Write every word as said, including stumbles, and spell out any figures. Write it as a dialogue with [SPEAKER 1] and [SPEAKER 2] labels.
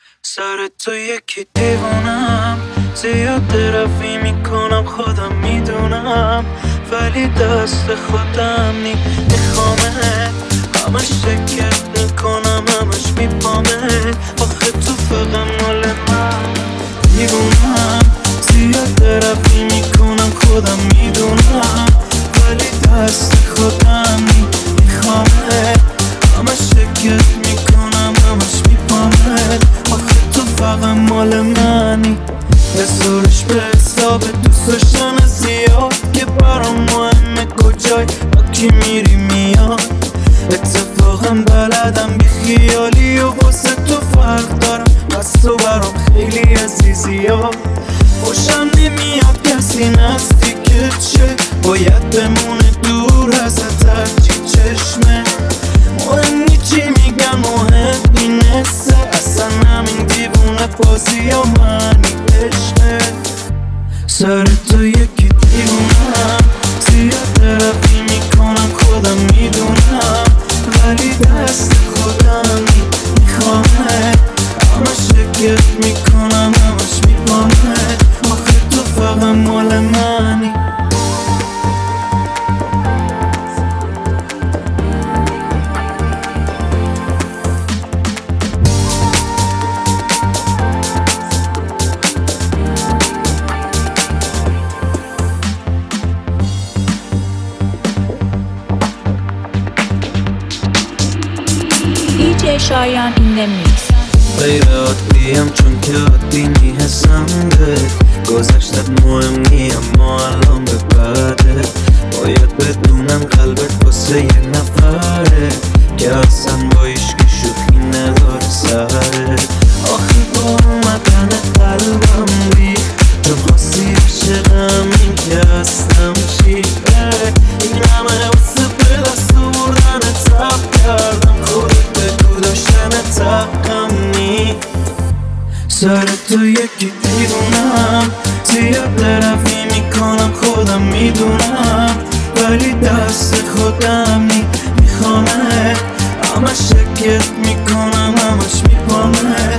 [SPEAKER 1] سر تو یکی دیوونم، زیاد طرفی میکنم خودم میدونم، ولی دست خودم نی میخوامه، همش شکر میکنم همش میپامه، آخه تو فقط مال من دیوونم، زیاد طرفی میکنم خودم میدونم، ولی دست خودم نی میخوامه، همش شکر میکنم همش میپامه، آخه تو فقط مال منی. حسابش به حساب دوست داشتن زیاد که برام مهمه کجای با کی میری میاد، اتفاقا بلدم بی خیالی و واسه تو فرق دارم، بس تو برام خیلی عزیزی ها. خوشم نمیاد کسی نزدیکت شه، باید بمونه دور ازت هرچی چشمه، مهم نی چی میگن مهم اینسته، اصلا همین دیوونه بازی ها منی عشقه. سر تو یکی دیوونم، زیاد طرفی میکنم خودم میدونم، ولی دست خودم میخوامه، همش شکر میکنم همش میپامه، آخه تو فقط مال منی.
[SPEAKER 2] دی جی شایان این the mix.
[SPEAKER 1] غیر عادیم چون که عادی میحسم بهت، گذشتت مهم نی اما الان به بعده، باید بدونم قلبت واسه یه نفره که اصلا با ایشکی شوخی نداره سره، آخه با اومدن قلبم ریخ چون خواستی عشقم این که هستم چیه، این همه واسه به دست بردن تب کردم، خودت بگو داشتن تقم نی. سر تو یکی دیوونم، زیاد طرفی میکنم خودم میدونم، ولی دست خودم نی میخوامه، همش شکر میکنم همش میپامه،